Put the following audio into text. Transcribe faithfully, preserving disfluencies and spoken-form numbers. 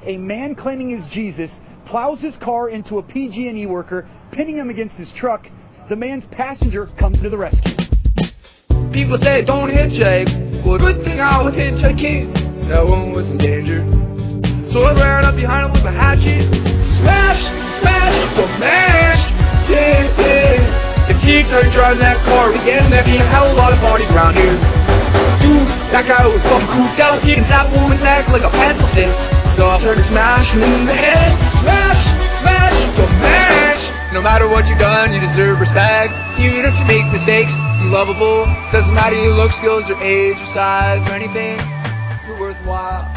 a man claiming he's Jesus plows his car into a P G and E worker, pinning him against his truck. The man's passenger comes to the rescue. People say don't hitchhike. Well, good thing I was hitchhiking. That one was in danger. So I ran up behind him with a hatchet. Smash, smash, smash. Yeah, yeah. The geeks started driving that car. Began there being a hell of a lot of bodies around here. Dude, that guy was fucking cooped out. He can snap a woman's neck like a pencil stick. So I started smashing him in the head. Smash, smash, smash. No matter what you've done, you deserve respect. Even if you make mistakes, you're lovable. Doesn't matter your look, skills, or age, or size, or anything. You're worthwhile.